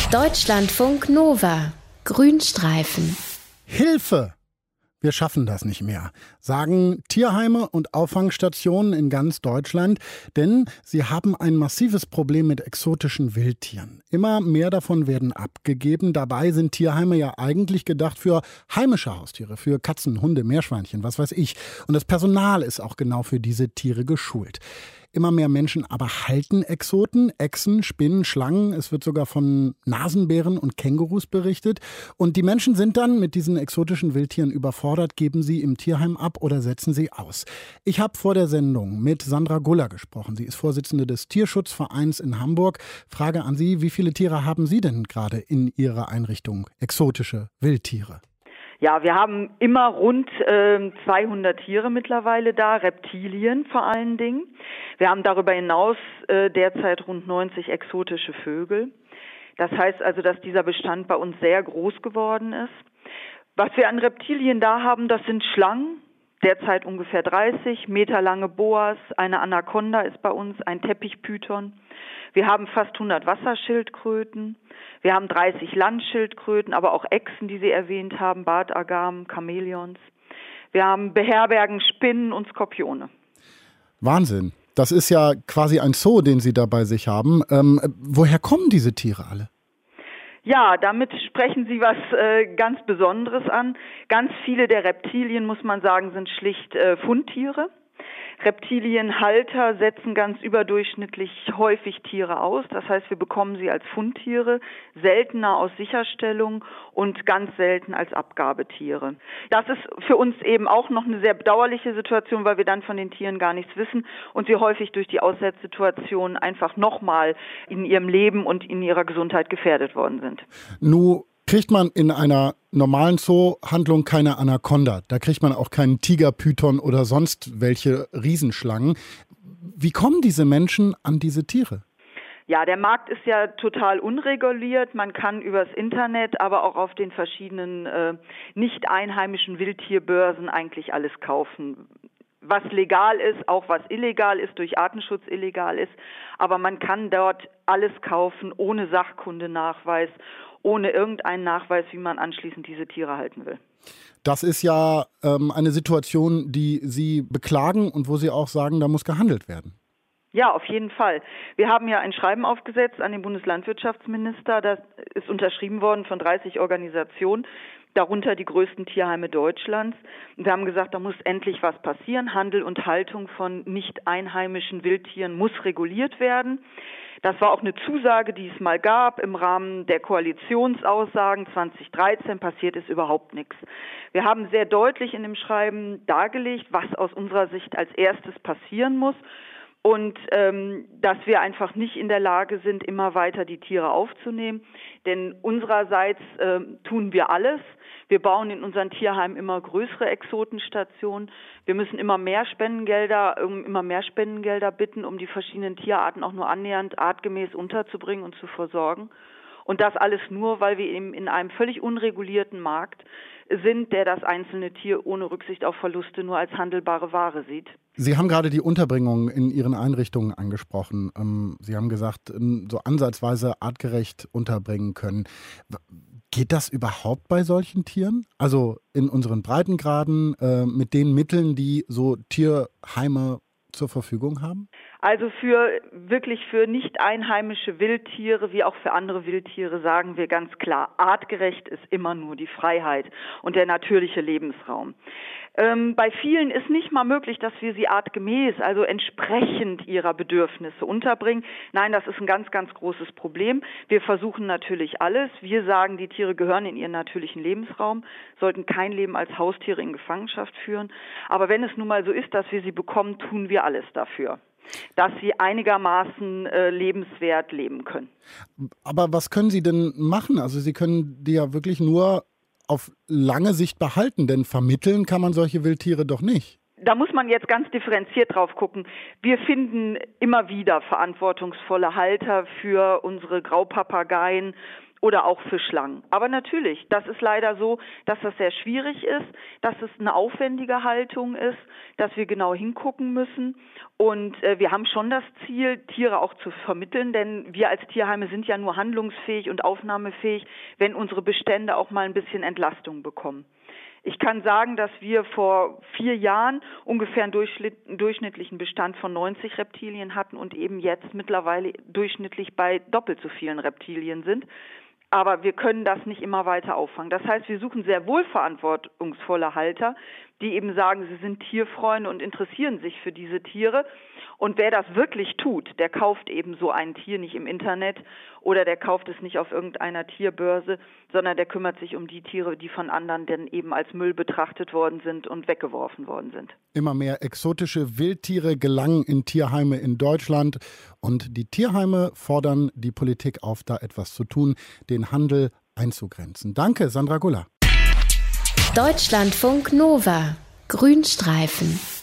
Deutschlandfunk Nova. Grünstreifen. Hilfe! Wir schaffen das nicht mehr, sagen Tierheime und Auffangstationen in ganz Deutschland, denn sie haben ein massives Problem mit exotischen Wildtieren. Immer mehr davon werden abgegeben. Dabei sind Tierheime ja eigentlich gedacht für heimische Haustiere, für Katzen, Hunde, Meerschweinchen, was weiß ich. Und das Personal ist auch genau für diese Tiere geschult. Immer mehr Menschen aber halten Exoten, Echsen, Spinnen, Schlangen. Es wird sogar von Nasenbären und Kängurus berichtet. Und die Menschen sind dann mit diesen exotischen Wildtieren überfordert, geben sie im Tierheim ab oder setzen sie aus. Ich habe vor der Sendung mit Sandra Guller gesprochen. Sie ist Vorsitzende des Tierschutzvereins in Hamburg. Frage an Sie, wie viele Tiere haben Sie denn gerade in Ihrer Einrichtung? Exotische Wildtiere. Ja, wir haben immer rund 200 Tiere mittlerweile da, Reptilien vor allen Dingen. Wir haben darüber hinaus derzeit rund 90 exotische Vögel. Das heißt also, dass dieser Bestand bei uns sehr groß geworden ist. Was wir an Reptilien da haben, das sind Schlangen, derzeit ungefähr 30, meterlange Boas, eine Anaconda ist bei uns, ein Teppichpython. Wir haben fast 100 Wasserschildkröten. Wir haben 30 Landschildkröten, aber auch Echsen, die Sie erwähnt haben, Bartagamen, Chamäleons. Wir beherbergen Spinnen und Skorpione. Wahnsinn. Das ist ja quasi ein Zoo, den Sie da bei sich haben. Woher kommen diese Tiere alle? Ja, damit sprechen Sie was ganz Besonderes an. Ganz viele der Reptilien, muss man sagen, sind schlicht Fundtiere. Reptilienhalter setzen ganz überdurchschnittlich häufig Tiere aus. Das heißt, wir bekommen sie als Fundtiere, seltener aus Sicherstellung und ganz selten als Abgabetiere. Das ist für uns eben auch noch eine sehr bedauerliche Situation, weil wir dann von den Tieren gar nichts wissen und sie häufig durch die Aussetzsituation einfach nochmal in ihrem Leben und in ihrer Gesundheit gefährdet worden sind. Nun kriegt man in einer normalen Zoohandlung keine Anaconda. Da kriegt man auch keinen Tigerpython oder sonst welche Riesenschlangen. Wie kommen diese Menschen an diese Tiere? Ja, der Markt ist ja total unreguliert. Man kann übers Internet, aber auch auf den verschiedenen nicht einheimischen Wildtierbörsen eigentlich alles kaufen. Was legal ist, auch was illegal ist, durch Artenschutz illegal ist. Aber man kann dort alles kaufen ohne Sachkundenachweis, ohne irgendeinen Nachweis, wie man anschließend diese Tiere halten will. Das ist ja eine Situation, die Sie beklagen und wo Sie auch sagen, da muss gehandelt werden. Ja, auf jeden Fall. Wir haben ja ein Schreiben aufgesetzt an den Bundeslandwirtschaftsminister. Das ist unterschrieben worden von 30 Organisationen, darunter die größten Tierheime Deutschlands. Und wir haben gesagt, da muss endlich was passieren. Handel und Haltung von nicht einheimischen Wildtieren muss reguliert werden. Das war auch eine Zusage, die es mal gab im Rahmen der Koalitionsaussagen 2013, passiert ist überhaupt nichts. Wir haben sehr deutlich in dem Schreiben dargelegt, was aus unserer Sicht als erstes passieren muss und dass wir einfach nicht in der Lage sind, immer weiter die Tiere aufzunehmen. Denn unsererseits tun wir alles. Wir bauen in unseren Tierheimen immer größere Exotenstationen. Wir müssen immer mehr Spendengelder bitten, um die verschiedenen Tierarten auch nur annähernd artgemäß unterzubringen und zu versorgen. Und das alles nur, weil wir eben in einem völlig unregulierten Markt sind, der das einzelne Tier ohne Rücksicht auf Verluste nur als handelbare Ware sieht. Sie haben gerade die Unterbringung in Ihren Einrichtungen angesprochen. Sie haben gesagt, so ansatzweise artgerecht unterbringen können. Geht das überhaupt bei solchen Tieren? Also in unseren Breitengraden mit den Mitteln, die so Tierheime zur Verfügung haben? Also für nicht einheimische Wildtiere wie auch für andere Wildtiere sagen wir ganz klar, artgerecht ist immer nur die Freiheit und der natürliche Lebensraum. Bei vielen ist nicht mal möglich, dass wir sie artgemäß, also entsprechend ihrer Bedürfnisse unterbringen. Nein, das ist ein ganz, ganz großes Problem. Wir versuchen natürlich alles. Wir sagen, die Tiere gehören in ihren natürlichen Lebensraum, sollten kein Leben als Haustiere in Gefangenschaft führen. Aber wenn es nun mal so ist, dass wir sie bekommen, tun wir alles dafür, dass sie einigermaßen lebenswert leben können. Aber was können Sie denn machen? Also Sie können die ja wirklich nur auf lange Sicht behalten, denn vermitteln kann man solche Wildtiere doch nicht. Da muss man jetzt ganz differenziert drauf gucken. Wir finden immer wieder verantwortungsvolle Halter für unsere Graupapageien oder auch für Schlangen. Aber natürlich, das ist leider so, dass das sehr schwierig ist, dass es eine aufwendige Haltung ist, dass wir genau hingucken müssen. Und wir haben schon das Ziel, Tiere auch zu vermitteln, denn wir als Tierheime sind ja nur handlungsfähig und aufnahmefähig, wenn unsere Bestände auch mal ein bisschen Entlastung bekommen. Ich kann sagen, dass wir vor 4 Jahren ungefähr einen durchschnittlichen Bestand von 90 Reptilien hatten und eben jetzt mittlerweile durchschnittlich bei doppelt so vielen Reptilien sind. Aber wir können das nicht immer weiter auffangen. Das heißt, wir suchen sehr wohl verantwortungsvolle Halter, die eben sagen, sie sind Tierfreunde und interessieren sich für diese Tiere. Und wer das wirklich tut, der kauft eben so ein Tier nicht im Internet oder der kauft es nicht auf irgendeiner Tierbörse, sondern der kümmert sich um die Tiere, die von anderen denn eben als Müll betrachtet worden sind und weggeworfen worden sind. Immer mehr exotische Wildtiere gelangen in Tierheime in Deutschland und die Tierheime fordern die Politik auf, da etwas zu tun, den Handel einzugrenzen. Danke, Sandra Guller. Deutschlandfunk Nova. Grünstreifen.